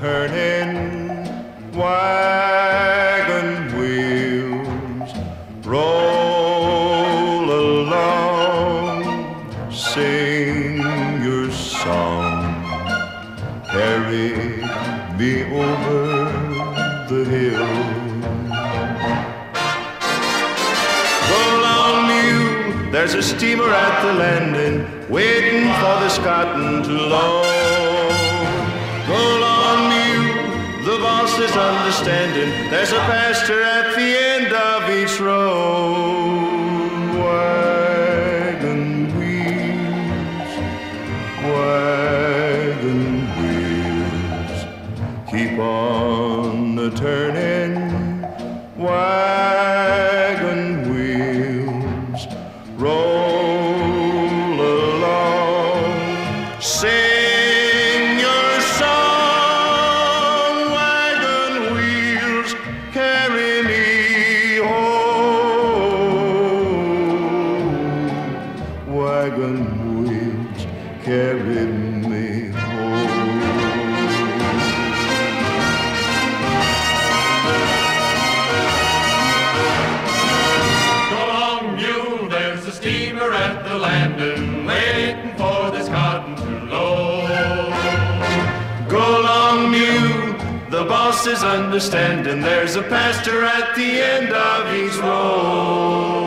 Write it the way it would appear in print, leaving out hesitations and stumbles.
turning, wagon wheels roll along. Sing your song, carry me over the hill. Go along, mule, there's a steamer at the landing, waiting for this cotton to load. Go along, mule, the boss is understanding, there's a pasture at the end of each road. Wagon wheels, wagon wheels, keep on turning. Wagon wheels roll along. Sing your song, wagon wheels, carry me home. Wagon wheels, carry me home. Steamer at the landing, waiting for this cotton to load. Go along, mule, the boss is understanding, there's a pasture at the end of each road.